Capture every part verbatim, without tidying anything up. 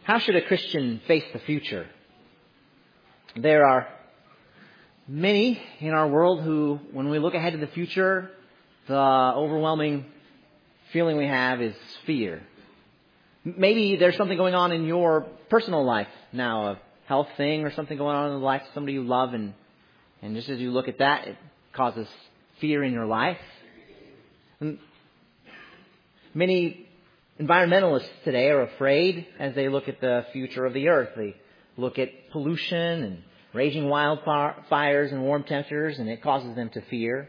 How should a Christian face the future? There are many in our world who, when we look ahead to the future, the overwhelming feeling we have is fear. Maybe there's something going on in your personal life now, a health thing or something going on in the life of somebody you love, and, and just as you look at that, it causes fear in your life. And many environmentalists today are afraid as they look at the future of the earth. They look at pollution and raging wildfires and warm temperatures, and it causes them to fear.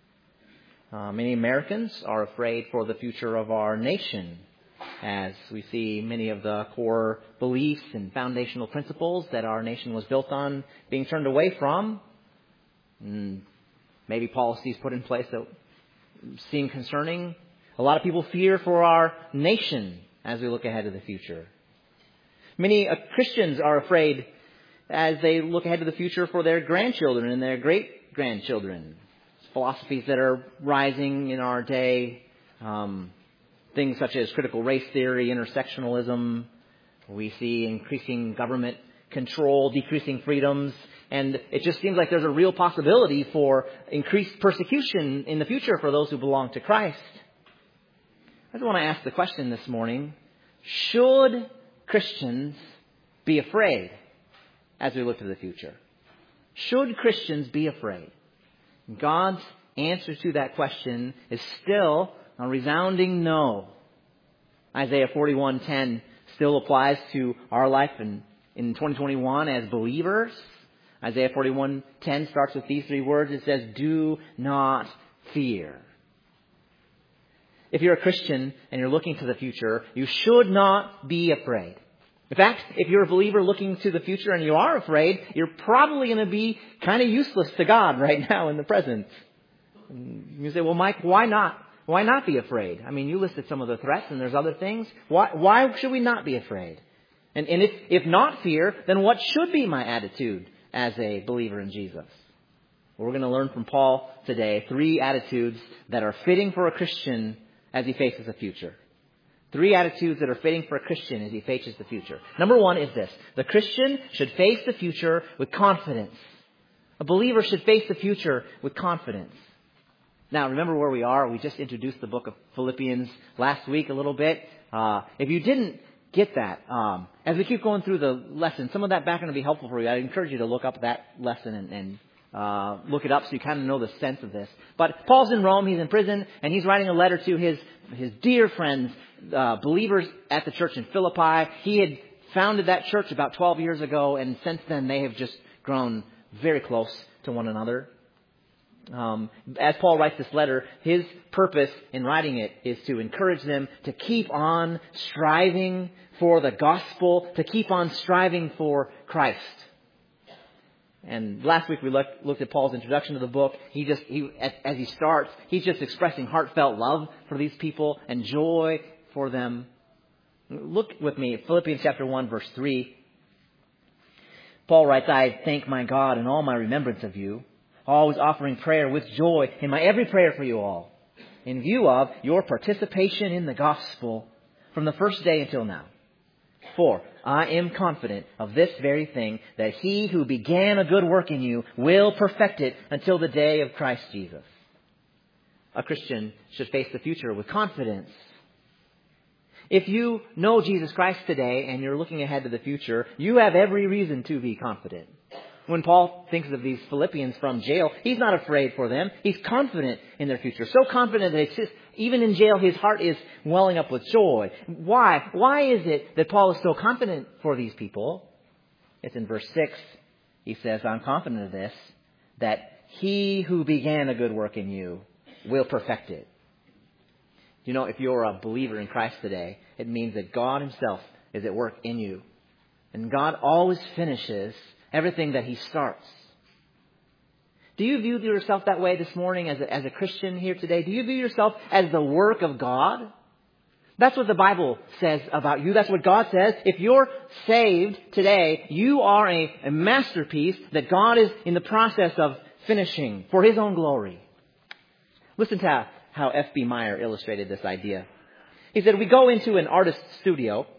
Uh, many Americans are afraid for the future of our nation, as we see many of the core beliefs and foundational principles that our nation was built on being turned away from. And maybe policies put in place that seem concerning. A lot of people fear for our nation as we look ahead to the future. Many uh, Christians are afraid as they look ahead to the future for their grandchildren and their great-grandchildren. Philosophies that are rising in our day, um, things such as critical race theory, intersectionalism. We see increasing government control, decreasing freedoms, and it just seems like there's a real possibility for increased persecution in the future for those who belong to Christ. I just want to ask the question this morning, should Christians be afraid as we look to the future? Should Christians be afraid? God's answer to that question is still a resounding no. Isaiah forty-one ten still applies to our life in, in twenty twenty-one as believers. Isaiah forty-one ten starts with these three words. It says, "Do not fear." If you're a Christian and you're looking to the future, you should not be afraid. In fact, if you're a believer looking to the future and you are afraid, you're probably going to be kind of useless to God right now in the present. And you say, well, Mike, why not? Why not be afraid? I mean, you listed some of the threats and there's other things. Why, why should we not be afraid? And, and if, if not fear, then what should be my attitude as a believer in Jesus? Well, we're going to learn from Paul today three attitudes that are fitting for a Christian as he faces the future. Three attitudes that are fitting for a Christian as he faces the future. Number one is this. The Christian should face the future with confidence. A believer should face the future with confidence. Now, remember where we are. We just introduced the book of Philippians last week a little bit. Uh, if you didn't get that, um, as we keep going through the lesson, some of that background will be helpful for you. I encourage you to look up that lesson and, and Uh, look it up so you kind of know the sense of this. But Paul's in Rome, he's in prison, and he's writing a letter to his his dear friends, uh, believers at the church in Philippi. He had founded that church about twelve years ago, and since then they have just grown very close to one another. Um, as Paul writes this letter, his purpose in writing it is to encourage them to keep on striving for the gospel, to keep on striving for Christ. And last week we looked, looked at Paul's introduction to the book. He just, he, as he starts, he's just expressing heartfelt love for these people and joy for them. Look with me at Philippians chapter one, verse three. Paul writes, "I thank my God in all my remembrance of you, always offering prayer with joy in my every prayer for you all, in view of your participation in the gospel from the first day until now. For I am confident of this very thing, that he who began a good work in you will perfect it until the day of Christ Jesus." A Christian should face the future with confidence. If you know Jesus Christ today and you're looking ahead to the future, you have every reason to be confident. When Paul thinks of these Philippians from jail, he's not afraid for them. He's confident in their future. So confident that it's just, even in jail, his heart is welling up with joy. Why? Why is it that Paul is so confident for these people? It's in verse six. He says, "I'm confident of this, that he who began a good work in you will perfect it." You know, if you're a believer in Christ today, it means that God himself is at work in you. And God always finishes everything that he starts. Do you view yourself that way this morning as a, as a Christian here today? Do you view yourself as the work of God? That's what the Bible says about you. That's what God says. If you're saved today, you are a, a masterpiece that God is in the process of finishing for his own glory. Listen to how F B Meyer illustrated this idea. He said, we go into an artist's studio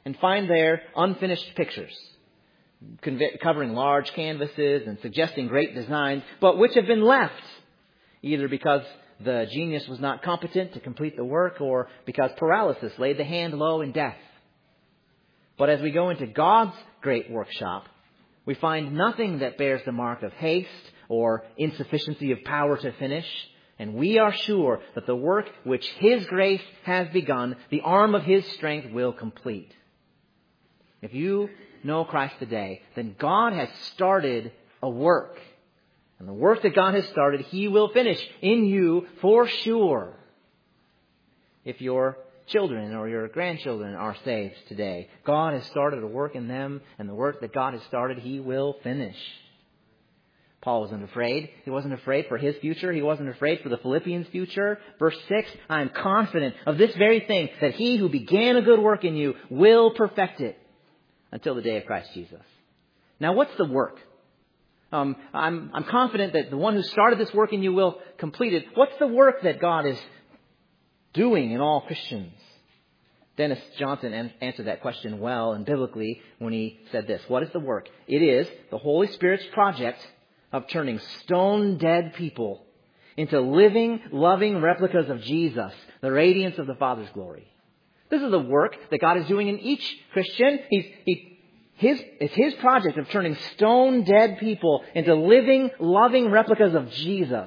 and find there unfinished pictures, covering large canvases and suggesting great designs, but which have been left, either because the genius was not competent to complete the work or because paralysis laid the hand low in death. But as we go into God's great workshop, we find nothing that bears the mark of haste or insufficiency of power to finish. And we are sure that the work which His grace has begun, the arm of His strength will complete. If you know Christ today, then God has started a work. And the work that God has started, He will finish in you for sure. If your children or your grandchildren are saved today, God has started a work in them, and the work that God has started, He will finish. Paul wasn't afraid. He wasn't afraid for his future. He wasn't afraid for the Philippians' future. Verse six, I am confident of this very thing, that He who began a good work in you will perfect it until the day of Christ Jesus. Now, what's the work? Um, I'm, I'm confident that the one who started this work in you will complete it. What's the work that God is doing in all Christians? Dennis Johnson an- answered that question well and biblically when he said this. What is the work? It is the Holy Spirit's project of turning stone-dead people into living, loving replicas of Jesus, the radiance of the Father's glory. This is the work that God is doing in each Christian. He's, he, his, it's His project of turning stone-dead people into living, loving replicas of Jesus.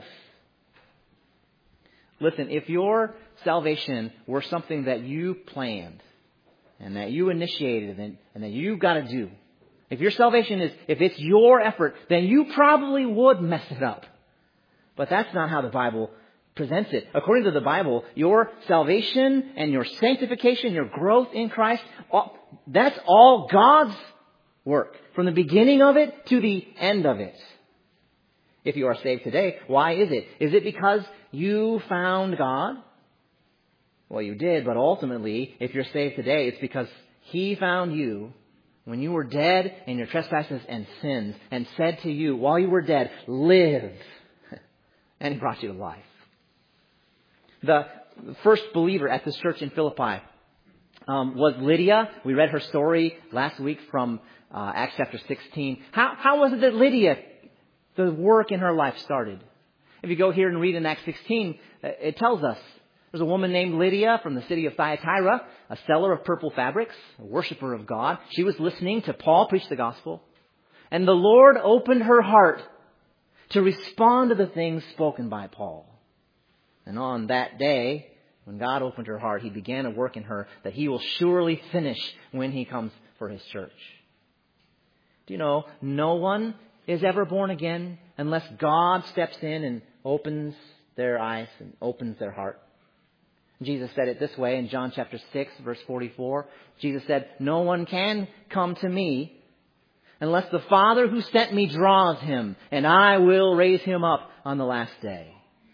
Listen, if your salvation were something that you planned and that you initiated and, and that you've got to do, if your salvation is, if it's your effort, then you probably would mess it up. But that's not how the Bible presents it. According to the Bible, your salvation and your sanctification, your growth in Christ, all, that's all God's work. From the beginning of it to the end of it. If you are saved today, why is it? Is it because you found God? Well, you did, but ultimately, if you're saved today, it's because He found you when you were dead in your trespasses and sins, and said to you, while you were dead, live. And He brought you to life. The first believer at this church in Philippi um, was Lydia. We read her story last week from uh, Acts chapter sixteen. How, how was it that Lydia, the work in her life started? If you go here and read in Acts sixteen, it tells us there's a woman named Lydia from the city of Thyatira, a seller of purple fabrics, a worshiper of God. She was listening to Paul preach the gospel. And the Lord opened her heart to respond to the things spoken by Paul. And on that day, when God opened her heart, He began a work in her that He will surely finish when He comes for His church. Do you know, no one is ever born again unless God steps in and opens their eyes and opens their heart. Jesus said it this way in John chapter six, verse forty-four. Jesus said, no one can come to me unless the Father who sent me draws him, and I will raise him up on the last day.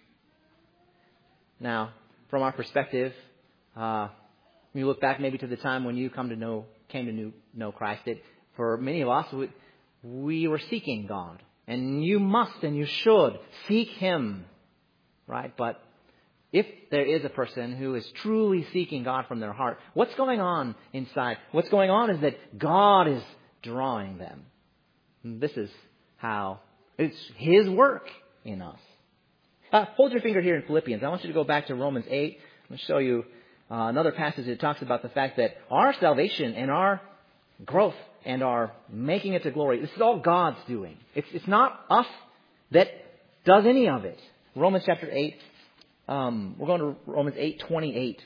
Now, from our perspective, uh, when you look back maybe to the time when you come to know, came to know, know Christ, it, for many of us, we, we were seeking God. And you must and you should seek Him, right? But if there is a person who is truly seeking God from their heart, what's going on inside? What's going on is that God is drawing them. This is how it's His work in us. Uh, hold your finger here in Philippians. I want you to go back to Romans eight. I'm going to show you uh, another passage that talks about the fact that our salvation and our growth and our making it to glory, this is all God's doing. It's, it's not us that does any of it. Romans chapter eight. Um, we're going to Romans eight twenty-eight.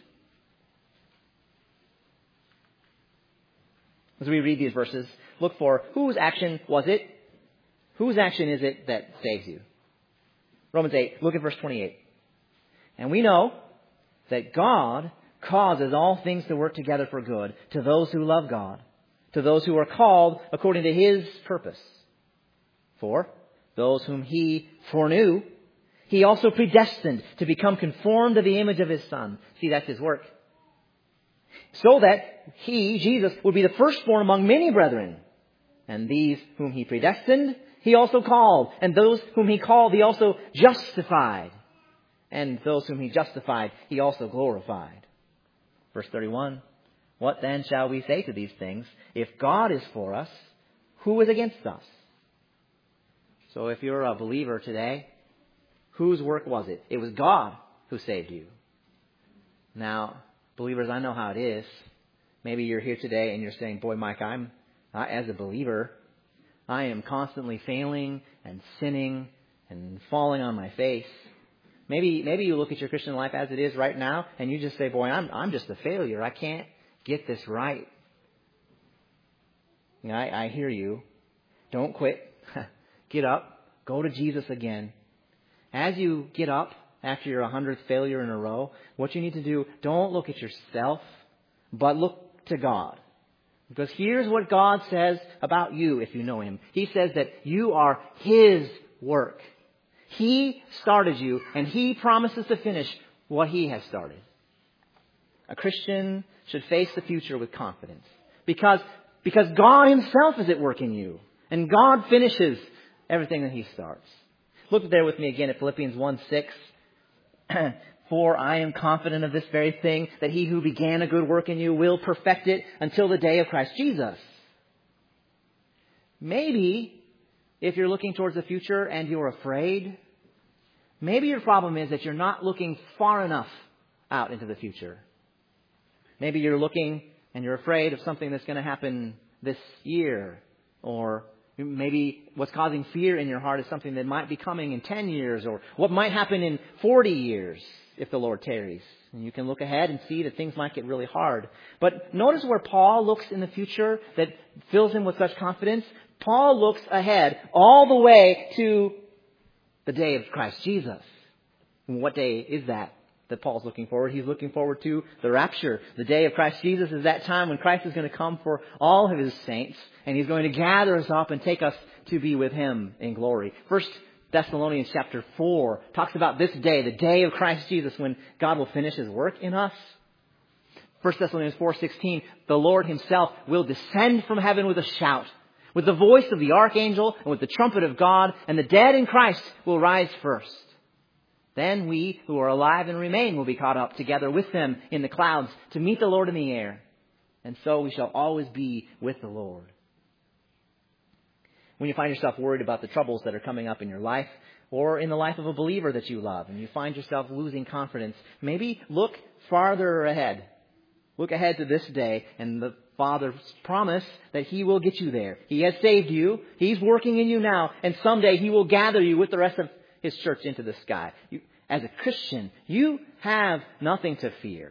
As we read these verses, look for whose action was it? Whose action is it that saves you? Romans eight, look at verse twenty-eight. And we know that God causes all things to work together for good to those who love God, to those who are called according to His purpose. For those whom He foreknew, He also predestined to become conformed to the image of His Son. See, that's His work. So that He, Jesus, would be the firstborn among many brethren. And these whom He predestined, He also called. And those whom He called, He also justified. And those whom He justified, He also glorified. Verse thirty-one. What then shall we say to these things? If God is for us, who is against us? So if you're a believer today, whose work was it? It was God who saved you. Now, believers, I know how it is. Maybe you're here today and you're saying, boy, Mike, I'm, uh, as a believer, I am constantly failing and sinning and falling on my face. Maybe maybe you look at your Christian life as it is right now and you just say, boy, I'm I'm just a failure. I can't get this right. You know, I, I hear you. Don't quit. Get up. Go to Jesus again. As you get up after your hundredth failure in a row, what you need to do, don't look at yourself, but look to God. Because here's what God says about you if you know Him. He says that you are His work. He started you, and He promises to finish what He has started. A Christian should face the future with confidence. Because, because God Himself is at work in you. And God finishes everything that He starts. Look there with me again at Philippians one six. For I am confident of this very thing, that He who began a good work in you will perfect it until the day of Christ Jesus. Maybe, if you're looking towards the future and you're afraid, maybe your problem is that you're not looking far enough out into the future. Maybe you're looking and you're afraid of something that's going to happen this year. Or maybe what's causing fear in your heart is something that might be coming in ten years, or what might happen in forty years if the Lord tarries. And you can look ahead and see that things might get really hard. But notice where Paul looks in the future that fills him with such confidence. Paul looks ahead all the way to the day of Christ Jesus. And what day is that that Paul's looking forward? He's looking forward to the rapture. The day of Christ Jesus is that time when Christ is going to come for all of His saints, and He's going to gather us up and take us to be with Him in glory. First Thessalonians chapter four talks about this day, the day of Christ Jesus, when God will finish His work in us. First Thessalonians four sixteen, the Lord Himself will descend from heaven with a shout, with the voice of the archangel and with the trumpet of God, and the dead in Christ will rise first. Then we who are alive and remain will be caught up together with them in the clouds to meet the Lord in the air. And so we shall always be with the Lord. When you find yourself worried about the troubles that are coming up in your life, or in the life of a believer that you love, and you find yourself losing confidence, maybe look farther ahead. Look ahead to this day and the Father's promise that He will get you there. He has saved you. He's working in you now. And someday He will gather you with the rest of His church into the sky. You, as a Christian, you have nothing to fear.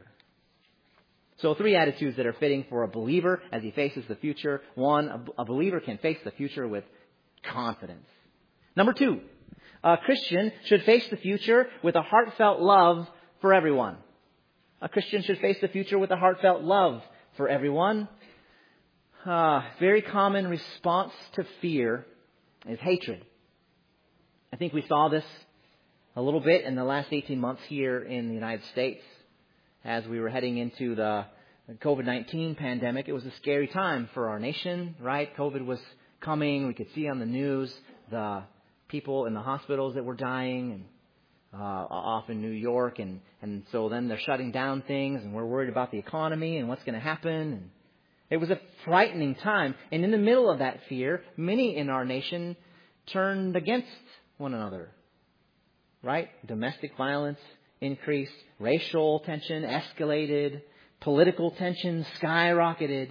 So three attitudes that are fitting for a believer as he faces the future. One, a, a believer can face the future with confidence. Number two, a Christian should face the future with a heartfelt love for everyone. A Christian should face the future with a heartfelt love for everyone. Uh, very common response to fear is hatred. I think we saw this a little bit in the last eighteen months here in the United States. As we were heading into the covid nineteen pandemic, it was a scary time for our nation, right? COVID was coming. We could see on the news the people in the hospitals that were dying, and uh, off in New York. And, and so then they're shutting down things, and we're worried about the economy and what's going to happen. And it was a frightening time. And in the middle of that fear, many in our nation turned against one another, right? Domestic violence increased, racial tension escalated, political tension skyrocketed.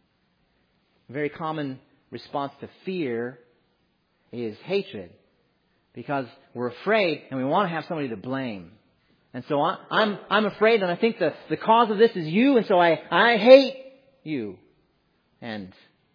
A very common response to fear is hatred, because we're afraid and we want to have somebody to blame. And so I, I'm I'm afraid, and I think the, the cause of this is you, and so I, I hate you. And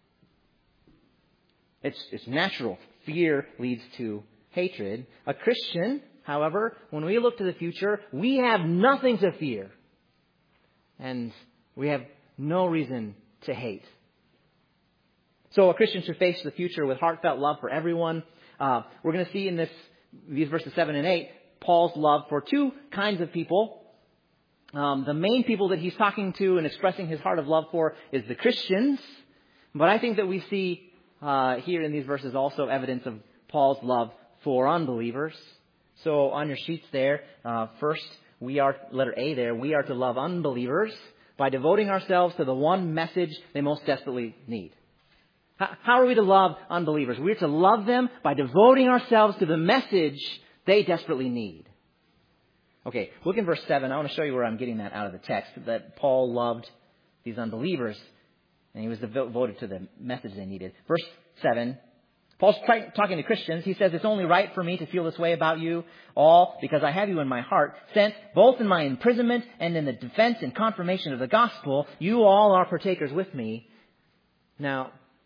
it's it's natural. Fear leads to hatred. A Christian, however, when we look to the future, we have nothing to fear. And we have no reason to hate. So a Christian should face the future with heartfelt love for everyone. Uh, we're going to see in this these verses seven and eight, Paul's love for two kinds of people. Um, the main people that he's talking to and expressing his heart of love for is the Christians. But I think that we see uh, here in these verses also evidence of Paul's love for unbelievers. So on your sheets there, uh, first, we are, letter A there, we are to love unbelievers. by devoting ourselves to the one message they most desperately need. How are we to love unbelievers? We're to love them by devoting ourselves to the message they desperately need. Okay, look in verse seven. I want to show you where I'm getting that out of the text, that Paul loved these unbelievers, and he was devoted to the message they needed. Verse seven, Paul's talking to Christians. He says, it's only right for me to feel this way about you all because I have you in my heart, since both in my imprisonment and in the defense and confirmation of the gospel, you all are partakers with me. Now,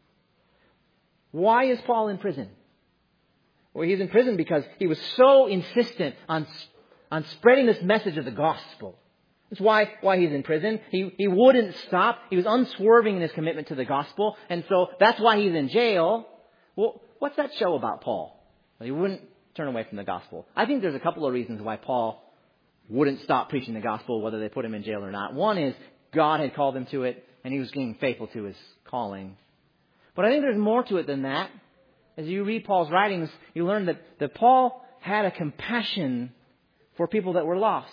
why is Paul in prison? Well, he's in prison because he was so insistent on, on spreading this message of the gospel. That's why, why he's in prison. He, he wouldn't stop. He was unswerving in his commitment to the gospel. And so that's why he's in jail. Well, what's that show about Paul? Well, he wouldn't turn away from the gospel. I think there's a couple of reasons why Paul wouldn't stop preaching the gospel, whether they put him in jail or not. One is God had called him to it, and he was being faithful to his calling. But I think there's more to it than that. As you read Paul's writings, you learn that, that Paul had a compassion for people that were lost.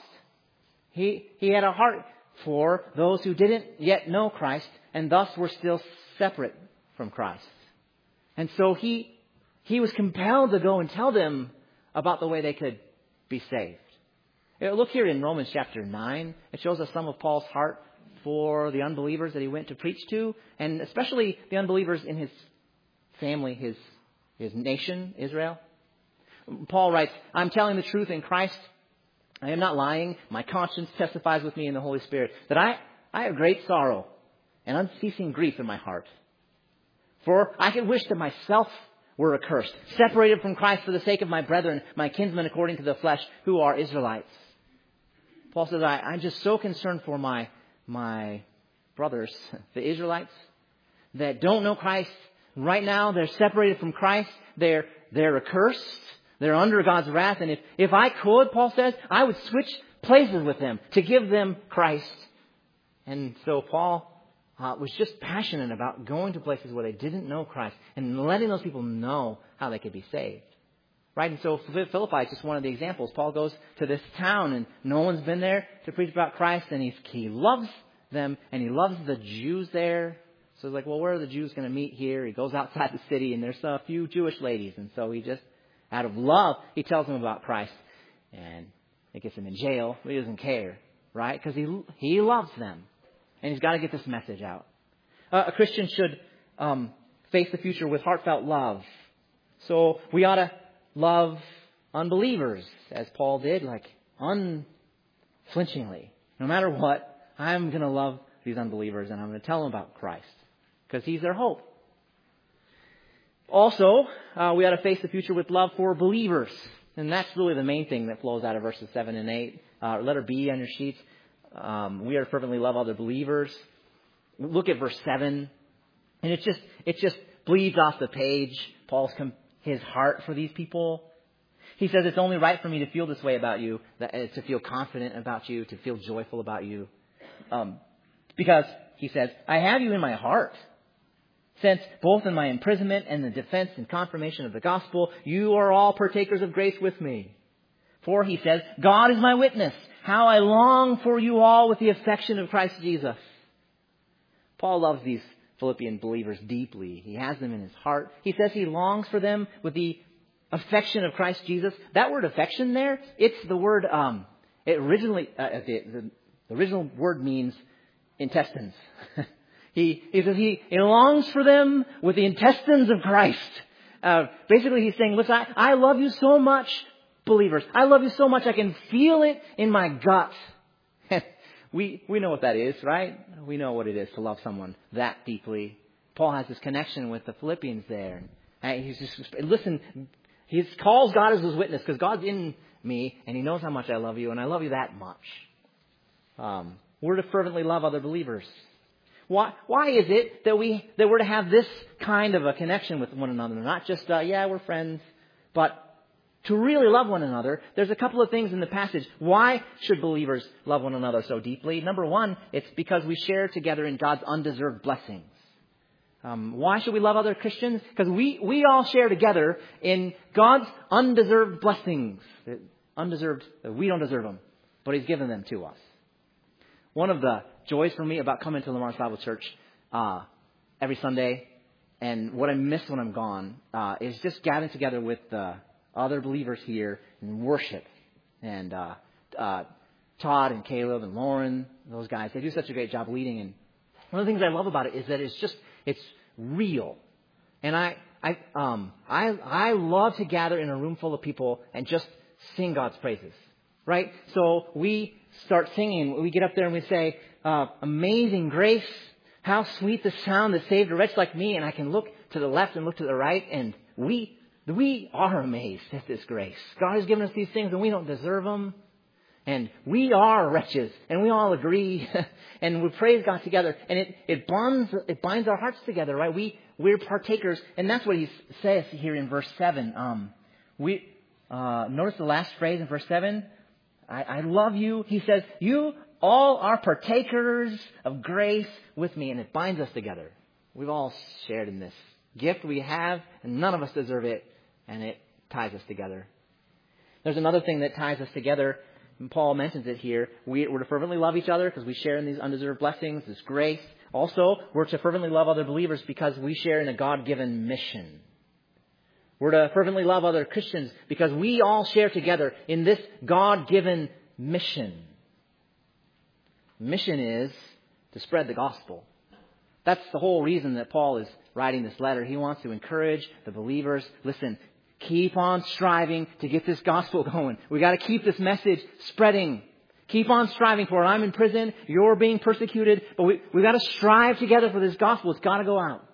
He, he had a heart for those who didn't yet know Christ and thus were still separate from Christ. And so he, he was compelled to go and tell them about the way they could be saved. Look here in Romans chapter nine. It shows us some of Paul's heart for the unbelievers that he went to preach to, and especially the unbelievers in his family, his, his nation, Israel. Paul writes, I'm telling the truth in Christ. I am not lying. My conscience testifies with me in the Holy Spirit that I, I have great sorrow and unceasing grief in my heart. For I could wish that myself were accursed, separated from Christ for the sake of my brethren, my kinsmen according to the flesh, who are Israelites. Paul says, I, I'm just so concerned for my my brothers, the Israelites, that don't know Christ. Right now, they're separated from Christ. They're, they're accursed. They're under God's wrath. And if, if I could, Paul says, I would switch places with them to give them Christ. And so Paul uh, was just passionate about going to places where they didn't know Christ and letting those people know how they could be saved. Right? And so Philippi is just one of the examples. Paul goes to this town and no one's been there to preach about Christ, and he's, he loves them and he loves the Jews there. So he's like, well, where are the Jews going to meet here? He goes outside the city and there's a few Jewish ladies. And so he just, out of love, he tells them about Christ, and it gets him in jail, but he doesn't care, right? Because he, he loves them and he's got to get this message out. Uh, a Christian should um, face the future with heartfelt love. So we ought to love unbelievers, as Paul did, like unflinchingly. No matter what, I'm going to love these unbelievers and I'm going to tell them about Christ because he's their hope. Also, uh, we ought to face the future with love for believers. And that's really the main thing that flows out of verses seven and eight. Uh, letter B on your sheets. Um, we are to fervently love other believers. Look at verse seven. And it just, it just bleeds off the page. Paul's com- his heart for these people. He says, it's only right for me to feel this way about you, that, uh, to feel confident about you, to feel joyful about you. Um, because, he says, I have you in my heart. Since both in my imprisonment and the defense and confirmation of the gospel, you are all partakers of grace with me. For, he says, God is my witness, how I long for you all with the affection of Christ Jesus. Paul loves these Philippian believers deeply. He has them in his heart. He says he longs for them with the affection of Christ Jesus. That word affection there, it's the word, um, it originally, uh, the, the, the original word means intestines. he, he says he, he longs for them with the intestines of Christ. Uh, basically he's saying, listen, I, I love you so much, believers. I love you so much I can feel it in my gut. We we know what that is, right? We know what it is to love someone that deeply. Paul has this connection with the Philippians there. And he's just, listen, he calls God as his witness because God's in me and he knows how much I love you and I love you that much. Um, we're to fervently love other believers. Why why is it that we that we're to have this kind of a connection with one another? Not just, uh, yeah, we're friends, but to really love one another, there's a couple of things in the passage. Why should believers love one another so deeply? Number one, it's because we share together in God's undeserved blessings. Um, why should we love other Christians? Because we, we all share together in God's undeserved blessings. Undeserved, we don't deserve them, but he's given them to us. One of the joys for me about coming to Lamar's Bible Church uh, every Sunday, and what I miss when I'm gone, uh, is just gathering together with the other believers here and worship. And uh, uh, Todd and Caleb and Lauren, those guys, they do such a great job leading. And one of the things I love about it is that it's just, it's real. And I, I, um, I, I love to gather in a room full of people and just sing God's praises, right? So we start singing. We get up there and we say, uh, "Amazing grace, how sweet the sound that saved a wretch like me." And I can look to the left and look to the right, and we, we are amazed at this grace. God has given us these things, and we don't deserve them. And we are wretches, and we all agree, and we praise God together, and it, it bonds, it binds our hearts together, right? We, we're partakers, and that's what he says here in verse seven. Um, we, uh, notice the last phrase in verse seven. I, I love you. He says, you all are partakers of grace with me, and it binds us together. We've all shared in this gift we have, and none of us deserve it, and it ties us together. There's another thing that ties us together. And Paul mentions it here. We, we're to fervently love each other because we share in these undeserved blessings, this grace. Also, we're to fervently love other believers because we share in a God-given mission. We're to fervently love other Christians because we all share together in this God-given mission. Mission is to spread the gospel. That's the whole reason that Paul is writing this letter. He wants to encourage the believers. Listen, keep on striving to get this gospel going. We got to keep this message spreading. Keep on striving for it. I'm in prison. You're being persecuted. But we we got to strive together for this gospel. It's got to go out.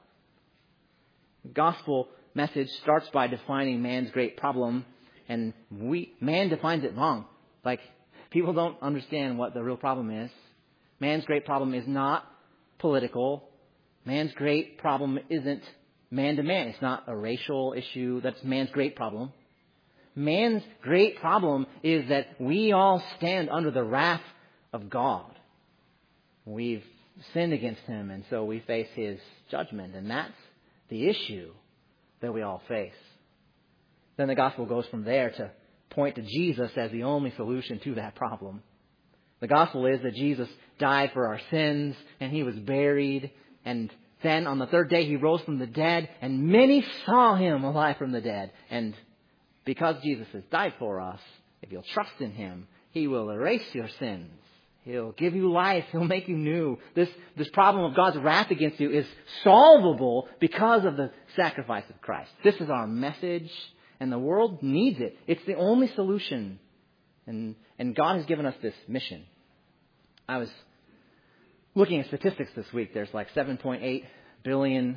The gospel message starts by defining man's great problem. And we man defines it wrong. Like, people don't understand what the real problem is. Man's great problem is not political. Man's great problem isn't man to man. It's not a racial issue. That's man's great problem. Man's great problem is that we all stand under the wrath of God. We've sinned against him, and so we face his judgment. And that's the issue that we all face. Then the gospel goes from there to point to Jesus as the only solution to that problem. The gospel is that Jesus died for our sins, and he was buried, and then on the third day he rose from the dead, and many saw him alive from the dead. And because Jesus has died for us, if you'll trust in him, he will erase your sins. He'll give you life. He'll make you new. This, this problem of God's wrath against you is solvable because of the sacrifice of Christ. This is our message, and the world needs it. It's the only solution. And, and God has given us this mission. I was looking at statistics this week. There's like seven point eight billion,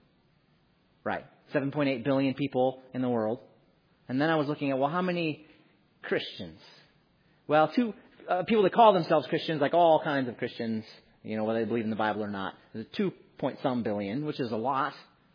right, seven point eight billion people in the world. And then I was looking at, well, how many Christians? Well, two uh, people that call themselves Christians, like all kinds of Christians, you know, whether they believe in the Bible or not, there's two point some billion, which is a lot.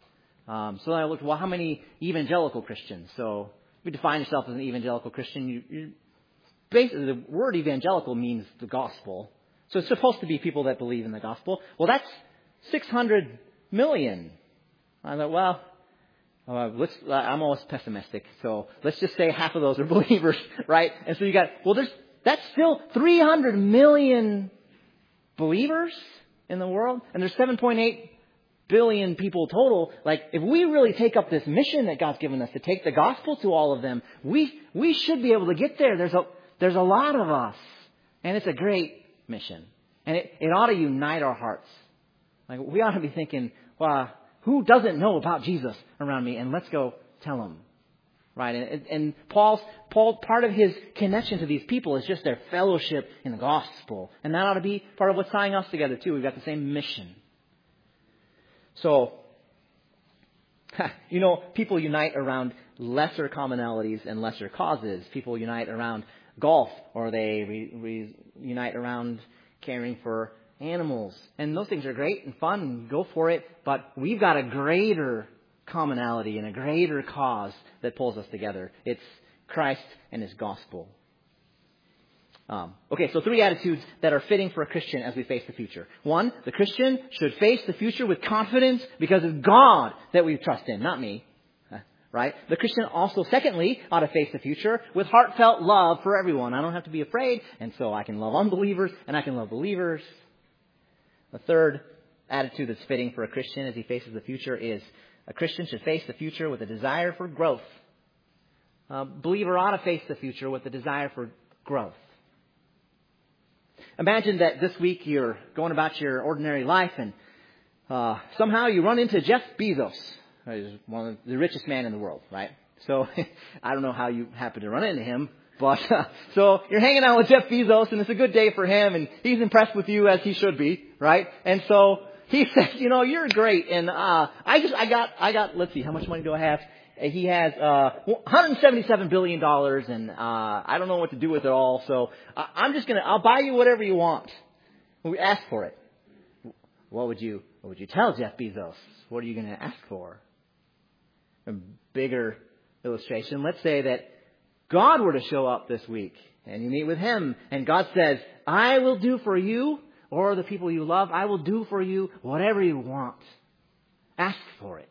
Um, so then I looked, well, how many evangelical Christians? So if you define yourself as an evangelical Christian, you, you basically, the word evangelical means the gospel. So it's supposed to be people that believe in the gospel. Well, that's six hundred million. I thought, well, uh, let's, uh, I'm always pessimistic. So let's just say half of those are believers, right? And so you got, well, there's, that's still three hundred million believers in the world. And there's seven point eight billion people total. Like, if we really take up this mission that God's given us to take the gospel to all of them, we, we should be able to get there. There's a, there's a lot of us. And it's a great mission. And it, it ought to unite our hearts. Like, we ought to be thinking, well, who doesn't know about Jesus around me? And let's go tell them. Right? And, and Paul's, Paul, part of his connection to these people is just their fellowship in the gospel. And that ought to be part of what's tying us together too. We've got the same mission. So, you know, people unite around lesser commonalities and lesser causes. People unite around golf, or they re, re, unite around caring for animals. And those things are great and fun, and go for it. But we've got a greater commonality and a greater cause that pulls us together. It's Christ and his gospel. Um, okay, so three attitudes that are fitting for a Christian as we face the future. One, the Christian should face the future with confidence because it's God that we trust in, not me. right? The Christian also, secondly, ought to face the future with heartfelt love for everyone. I don't have to be afraid, and so I can love unbelievers, and I can love believers. The third attitude that's fitting for a Christian as he faces the future is a Christian should face the future with a desire for growth. A believer ought to face the future with a desire for growth. Imagine that this week you're going about your ordinary life and uh, somehow you run into Jeff Bezos. He's one of the richest man in the world, right? So I don't know how you happen to run into him, but uh, so you're hanging out with Jeff Bezos and it's a good day for him and he's impressed with you as he should be, right? And so he says, you know, you're great. And uh, I just, I got, I got, let's see, how much money do I have? He has uh, one hundred seventy-seven billion dollars, and uh, I don't know what to do with it all. So uh, I'm just gonna, I'll buy you whatever you want. We ask for it. What would you, what would you tell Jeff Bezos? What are you gonna ask for? A bigger illustration. Let's say that God were to show up this week, and you meet with Him, and God says, "I will do for you, or the people you love, I will do for you whatever you want. Ask for it."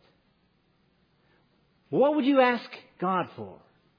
What would you ask God for?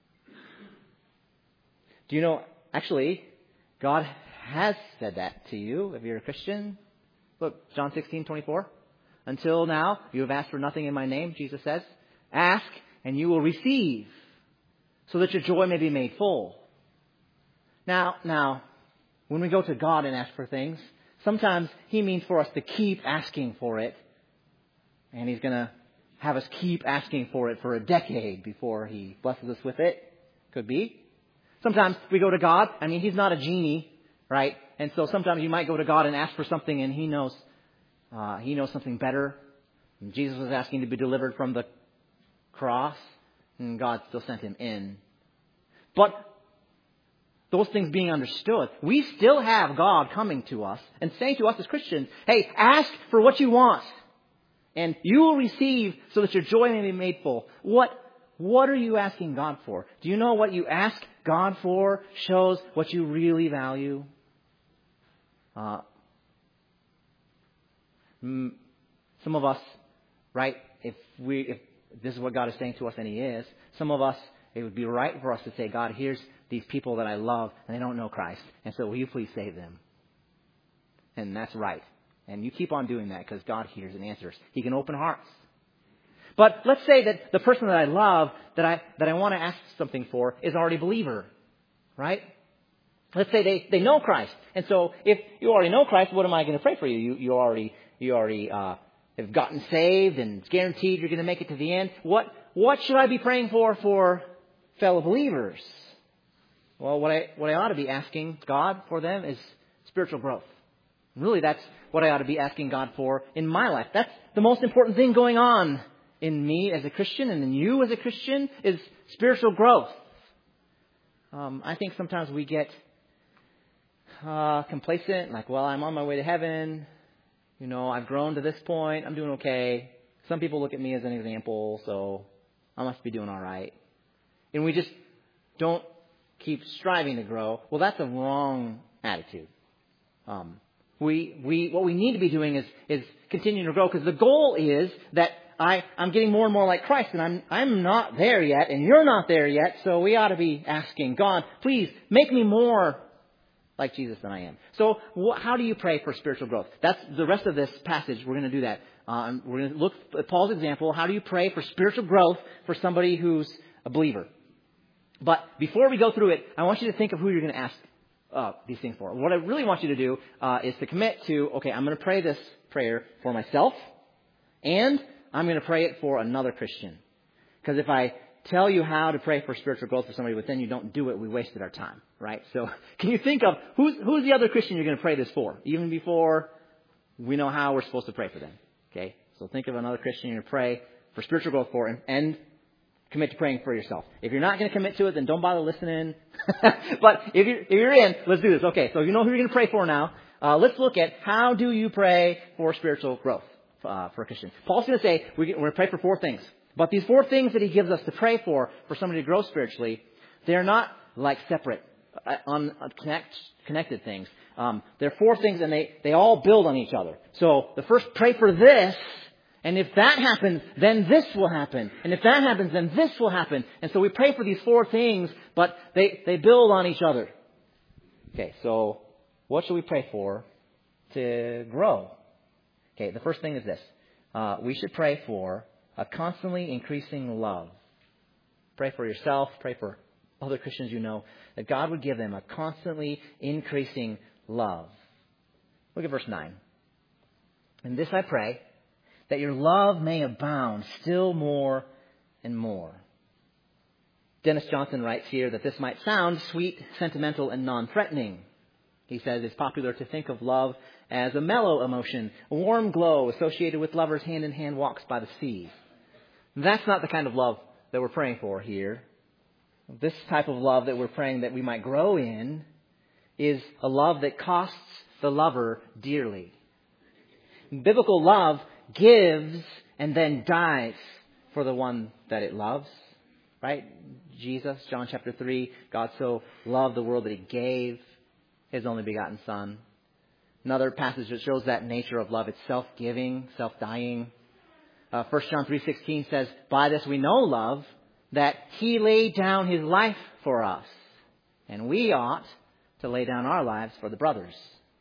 Do you know, actually, God has said that to you if you're a Christian. Look, John sixteen twenty-four. Until now, you have asked for nothing in my name, Jesus says. Ask, and you will receive, so that your joy may be made full. Now, now, when we go to God and ask for things, sometimes He means for us to keep asking for it. And He's going to have us keep asking for it for a decade before He blesses us with it. Could be. Sometimes we go to God. I mean, He's not a genie, right? And so sometimes you might go to God and ask for something and He knows, uh, He knows something better. And Jesus was asking to be delivered from the cross, and God still sent Him in. But those things being understood, we still have God coming to us and saying to us as Christians, hey, ask for what you want. And you will receive so that your joy may be made full. What, what are you asking God for? Do you know what you ask God for shows what you really value? Uh, some of us, right, if we, if this is what God is saying to us, and He is, some of us, it would be right for us to say, God, here's these people that I love, and they don't know Christ. And so will you please save them? And that's right. And you keep on doing that because God hears and answers. He can open hearts. But let's say that the person that I love, that I that I want to ask something for, is already a believer, right? Let's say they, they know Christ. And so if you already know Christ, what am I going to pray for you? You, you already, you already uh, have gotten saved and it's guaranteed you're going to make it to the end. What, what should I be praying for for fellow believers? Well, what I, what I ought to be asking God for them is spiritual growth. Really, that's what I ought to be asking God for in my life. That's the most important thing going on in me as a Christian and in you as a Christian is spiritual growth. Um, I think sometimes we get uh, complacent, like, well, I'm on my way to heaven. You know, I've grown to this point. I'm doing okay. Some people look at me as an example, so I must be doing all right. And we just don't keep striving to grow. Well, that's a wrong attitude. Um We, we, what we need to be doing is, is continuing to grow because the goal is that I, I'm getting more and more like Christ and I'm, I'm not there yet and you're not there yet. So we ought to be asking God, please make me more like Jesus than I am. So wh- how do you pray for spiritual growth? That's the rest of this passage. We're going to do that. Um, we're going to look at Paul's example. How do you pray for spiritual growth for somebody who's a believer? But before we go through it, I want you to think of who you're going to ask Uh, these things for. What I really want you to do uh, is to commit to, okay, I'm going to pray this prayer for myself and I'm going to pray it for another Christian. Because if I tell you how to pray for spiritual growth for somebody, but then you don't do it, we wasted our time, right? So can you think of who's, who's the other Christian you're going to pray this for? Even before we know how we're supposed to pray for them, okay? So think of another Christian you're going to pray for spiritual growth for and, and commit to praying for yourself. If you're not going to commit to it, then don't bother listening. But if you're, if you're in, let's do this. Okay, so you know who you're going to pray for now. Uh, let's look at how do you pray for spiritual growth uh, for a Christian. Paul's going to say we're going to pray for four things. But these four things that he gives us to pray for, for somebody to grow spiritually, they're not like separate, uh, un, uh, connect, connected things. Um, they're four things and they, they all build on each other. So the first, pray for this, And if that happens, then this will happen. And if that happens, then this will happen. And so we pray for these four things, but they, they build on each other. Okay, so what should we pray for to grow? Okay, the first thing is this. Uh, we should pray for a constantly increasing love. Pray for yourself, pray for other Christians you know, that God would give them a constantly increasing love. Look at verse nine. And this I pray, that your love may abound still more and more. Dennis Johnson writes here that this might sound sweet, sentimental, and non-threatening. He says it's popular to think of love as a mellow emotion, a warm glow associated with lovers hand-in-hand walks by the sea. That's not the kind of love that we're praying for here. This type of love that we're praying that we might grow in is a love that costs the lover dearly. Biblical love gives and then dies for the one that it loves. Right? Jesus, John chapter three, God so loved the world that He gave His only begotten Son. Another passage that shows that nature of love, it's self-giving, self-dying. Uh, First John three sixteen says, by this we know love, that He laid down His life for us. And we ought to lay down our lives for the brothers.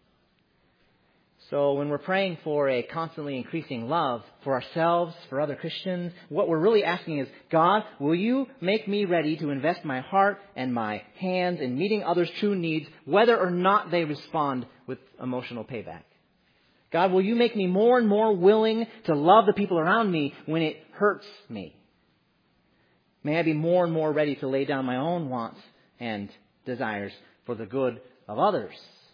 So when we're praying for a constantly increasing love for ourselves, for other Christians, what we're really asking is, God, will you make me ready to invest my heart and my hands in meeting others' true needs, whether or not they respond with emotional payback? God, will you make me more and more willing to love the people around me when it hurts me? May I be more and more ready to lay down my own wants and desires for the good of others.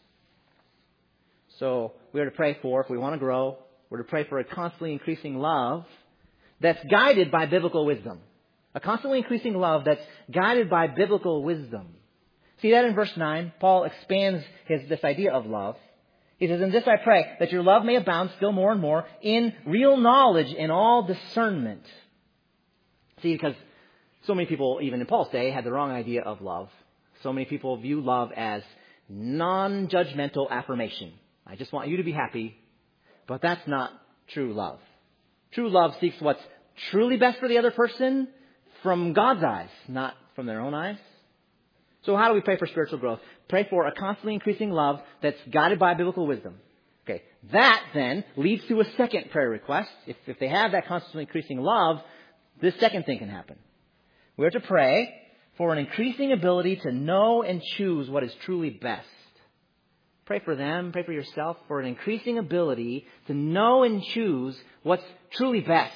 So we are to pray for, if we want to grow, we're to pray for a constantly increasing love that's guided by biblical wisdom. A constantly increasing love that's guided by biblical wisdom. See that in verse nine? Paul expands his, this idea of love. He says, in this I pray, that your love may abound still more and more in real knowledge and all discernment. See, because so many people, even in Paul's day, had the wrong idea of love. So many people view love as non-judgmental affirmation. I just want you to be happy. But that's not true love. True love seeks what's truly best for the other person from God's eyes, not from their own eyes. So how do we pray for spiritual growth? Pray for a constantly increasing love that's guided by biblical wisdom. Okay, that then leads to a second prayer request. If, if they have that constantly increasing love, this second thing can happen. We're to pray for an increasing ability to know and choose what is truly best. Pray for them, pray for yourself, for an increasing ability to know and choose what's truly best.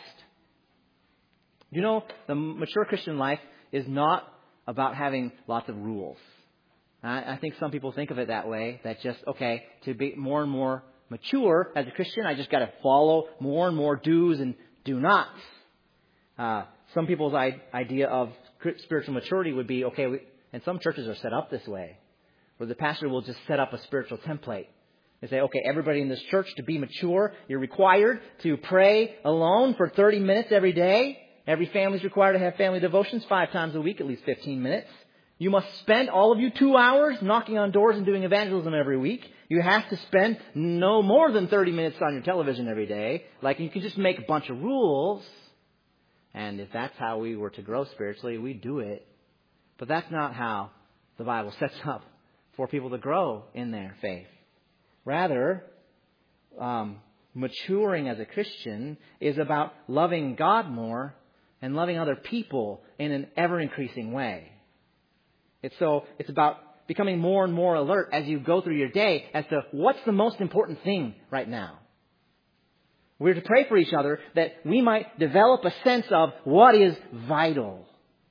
You know, the mature Christian life is not about having lots of rules. I, I think some people think of it that way, that just, okay, to be more and more mature as a Christian, I just got to follow more and more do's and do nots. Uh, some people's I- idea of spiritual maturity would be, okay, we, and some churches are set up this way, where the pastor will just set up a spiritual template. They say, okay, everybody in this church, to be mature, you're required to pray alone for thirty minutes every day. Every family is required to have family devotions five times a week, at least fifteen minutes. You must spend, all of you, two hours knocking on doors and doing evangelism every week. You have to spend no more than thirty minutes on your television every day. Like, you can just make a bunch of rules. And if that's how we were to grow spiritually, we'd do it. But that's not how the Bible sets up for people to grow in their faith. Rather, um, maturing as a Christian is about loving God more and loving other people in an ever-increasing way. It's so it's about becoming more and more alert as you go through your day as to what's the most important thing right now. We're to pray for each other that we might develop a sense of what is vital.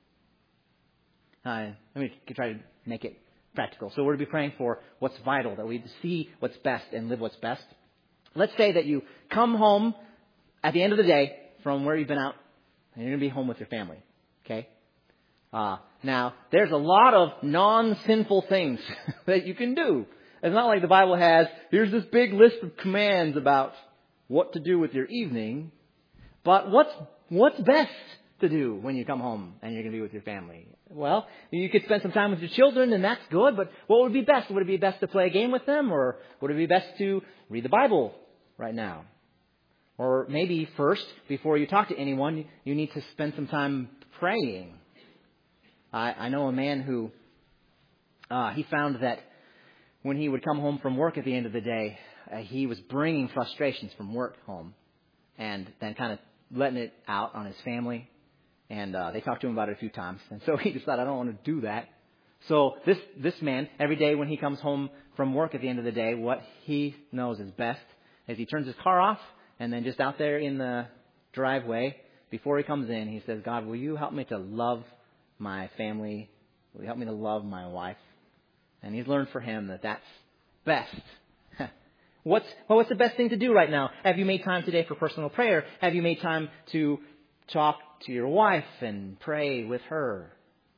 Uh, let me try to make it practical. So we're to be praying for what's vital, that we see what's best and live what's best. Let's say that you come home at the end of the day from where you've been out, and you're going to be home with your family. Okay? Uh, now, there's a lot of non-sinful things that you can do. It's not like the Bible has, here's this big list of commands about what to do with your evening. But what's what's best to do when you come home and you're going to be with your family? Well, you could spend some time with your children, and that's good. But what would be best? Would it be best to play a game with them? Or would it be best to read the Bible right now? Or maybe first, before you talk to anyone, you need to spend some time praying. I, I know a man who, uh, he found that when he would come home from work at the end of the day, uh, he was bringing frustrations from work home and then kind of letting it out on his family. And uh, they talked to him about it a few times. And so he decided, I don't want to do that. So this this man, every day when he comes home from work at the end of the day, what he knows is best is he turns his car off, and then just out there in the driveway, before he comes in, he says, God, will you help me to love my family? Will you help me to love my wife? And he's learned for him that that's best. What's, well, what's the best thing to do right now? Have you made time today for personal prayer? Have you made time to talk to your wife and pray with her?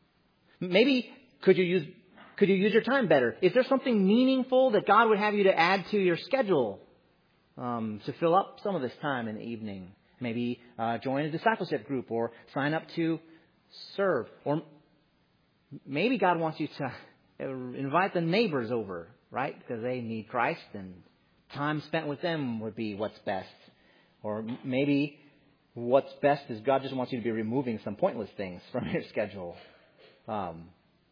Maybe could you use could you use your time better? Is there something meaningful that God would have you to add to your schedule um, to fill up some of this time in the evening? Maybe uh, join a discipleship group or sign up to serve. Or maybe God wants you to invite the neighbors over, right? Because they need Christ and time spent with them would be what's best. Or maybe what's best is God just wants you to be removing some pointless things from your schedule. Um,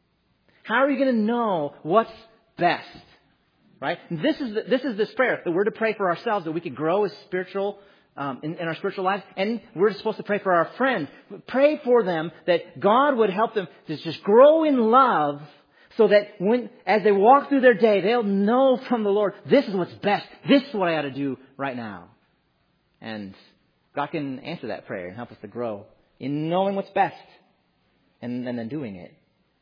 how are you going to know what's best? Right? And this is the, this is this prayer that we're to pray for ourselves, that we could grow as spiritual um, in, in our spiritual lives, and we're supposed to pray for our friends. Pray for them that God would help them to just grow in love, so that when as they walk through their day, they'll know from the Lord, this is what's best. This is what I ought to do right now. And God can answer that prayer and help us to grow in knowing what's best and, and then doing it.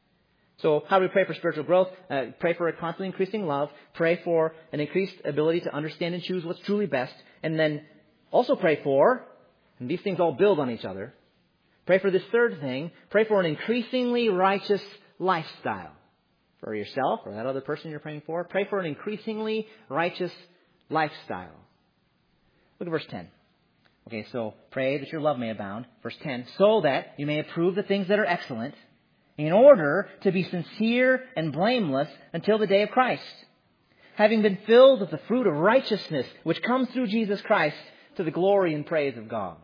So how do we pray for spiritual growth? Uh, pray for a constantly increasing love. Pray for an increased ability to understand and choose what's truly best. And then also pray for, and these things all build on each other, pray for this third thing, pray for an increasingly righteous lifestyle. For yourself or that other person you're praying for, pray for an increasingly righteous lifestyle. Look at verse ten. Okay, so pray that your love may abound. Verse ten, so that you may approve the things that are excellent, in order to be sincere and blameless until the day of Christ, having been filled with the fruit of righteousness, which comes through Jesus Christ, to the glory and praise of God.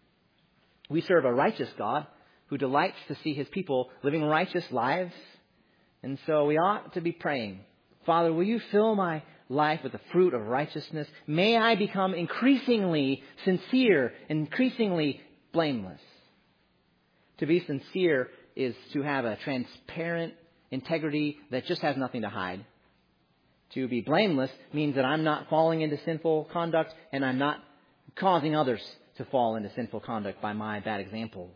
We serve a righteous God who delights to see His people living righteous lives. And so we ought to be praying, Father, will you fill my life with the fruit of righteousness? May I become increasingly sincere, increasingly blameless. To be sincere is to have a transparent integrity that just has nothing to hide. To be blameless means that I'm not falling into sinful conduct and I'm not causing others to fall into sinful conduct by my bad example.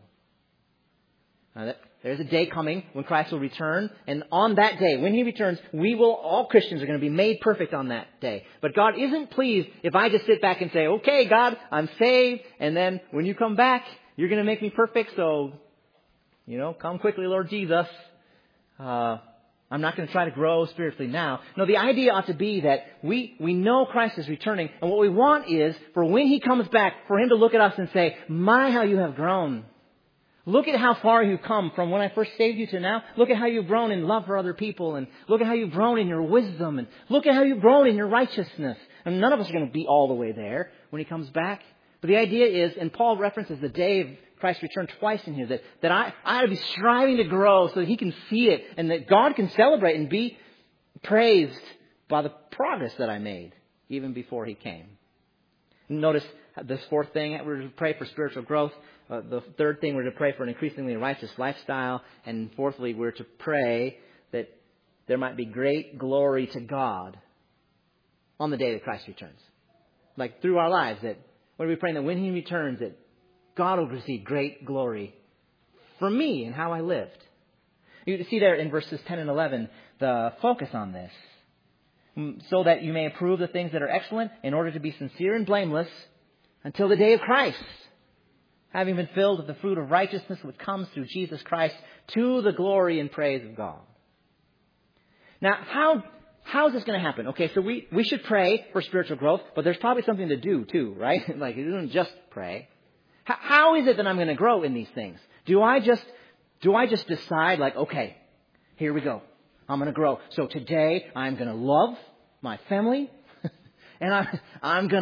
Now that, there's a day coming when Christ will return, and on that day, when He returns, we will, all Christians are going to be made perfect on that day. But God isn't pleased if I just sit back and say, okay, God, I'm saved, and then when you come back, you're going to make me perfect, so, you know, come quickly, Lord Jesus. Uh, I'm not going to try to grow spiritually now. No, the idea ought to be that we, we know Christ is returning, and what we want is for when He comes back, for Him to look at us and say, my, how you have grown. Look at how far you've come from when I first saved you to now. Look at how you've grown in love for other people. And look at how you've grown in your wisdom. And look at how you've grown in your righteousness. And none of us are going to be all the way there when He comes back. But the idea is, and Paul references the day of Christ's return twice in here, that, that I, I ought to be striving to grow so that He can see it. And that God can celebrate and be praised by the progress that I made even before He came. Notice this fourth thing, we're to pray for spiritual growth. Uh, the third thing, we're to pray for an increasingly righteous lifestyle. And fourthly, we're to pray that there might be great glory to God on the day that Christ returns. Like through our lives, that what are we praying? That when He returns, that God will receive great glory from me and how I lived. You see there in verses ten and eleven, the focus on this. So that you may approve the things that are excellent, in order to be sincere and blameless until the day of Christ, having been filled with the fruit of righteousness which comes through Jesus Christ, to the glory and praise of God. Now, how how is this going to happen? Okay, so we, we should pray for spiritual growth, but there's probably something to do too, right? Like, it isn't just pray. How, how is it that I'm going to grow in these things? Do I just do I just decide, like, okay, here we go. I'm going to grow. So today I'm going to love my family, and I'm I'm going to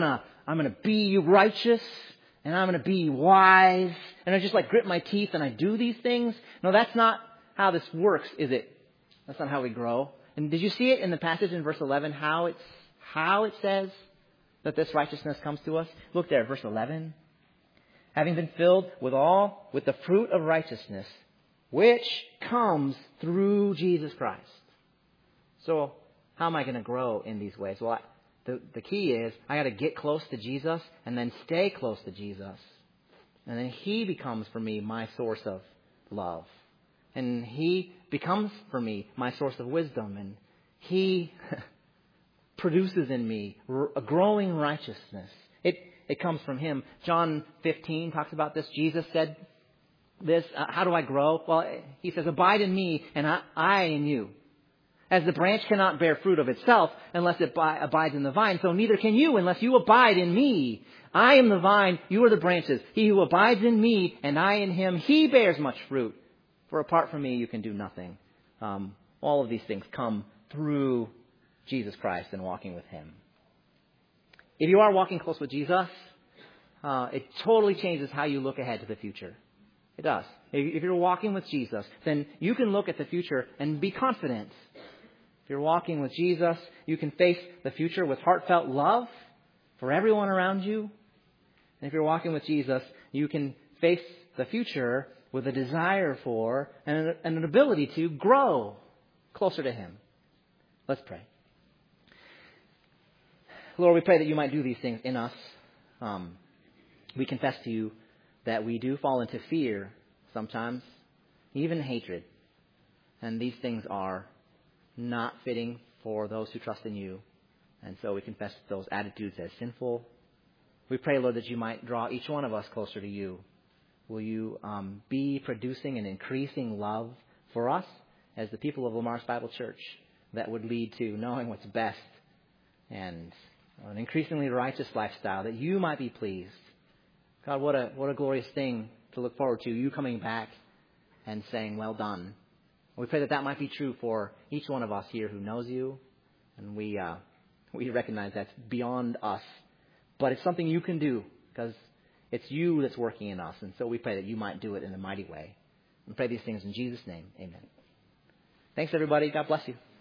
I'm going to be righteous and I'm going to be wise. And I just like grit my teeth and I do these things. No, that's not how this works, is it? That's not how we grow. And did you see it in the passage in verse eleven, how it's, how it says that this righteousness comes to us? Look there, verse eleven. Having been filled with all, with the fruit of righteousness, which comes through Jesus Christ. So, how am I going to grow in these ways? Well, I, the, the key is I got to get close to Jesus and then stay close to Jesus. And then He becomes for me my source of love. And He becomes for me my source of wisdom. And He produces in me a growing righteousness. It it comes from Him. John fifteen talks about this. Jesus said this. Uh, how do I grow? Well, He says, abide in me and I, I in you. As the branch cannot bear fruit of itself unless it bi- abides in the vine, so neither can you unless you abide in me. I am the vine, you are the branches. He who abides in me and I in him, he bears much fruit. For apart from me, you can do nothing. Um, all of these things come through Jesus Christ and walking with Him. If you are walking close with Jesus, uh, it totally changes how you look ahead to the future. It does. If you're walking with Jesus, then you can look at the future and be confident. If you're walking with Jesus, you can face the future with heartfelt love for everyone around you. And if you're walking with Jesus, you can face the future with a desire for and an ability to grow closer to Him. Let's pray. Lord, we pray that You might do these things in us. Um, we confess to You that we do fall into fear sometimes, even hatred. And these things are not fitting for those who trust in You. And so we confess those attitudes as sinful. We pray, Lord, that You might draw each one of us closer to You. Will You um, be producing an increasing love for us as the people of Lamar's Bible Church that would lead to knowing what's best and an increasingly righteous lifestyle, that You might be pleased. God, what a what a glorious thing to look forward to, You coming back and saying, well done. We pray that that might be true for each one of us here who knows You. And we uh, we recognize that's beyond us. But it's something You can do because it's You that's working in us. And so we pray that You might do it in a mighty way. We pray these things in Jesus' name. Amen. Thanks, everybody. God bless you.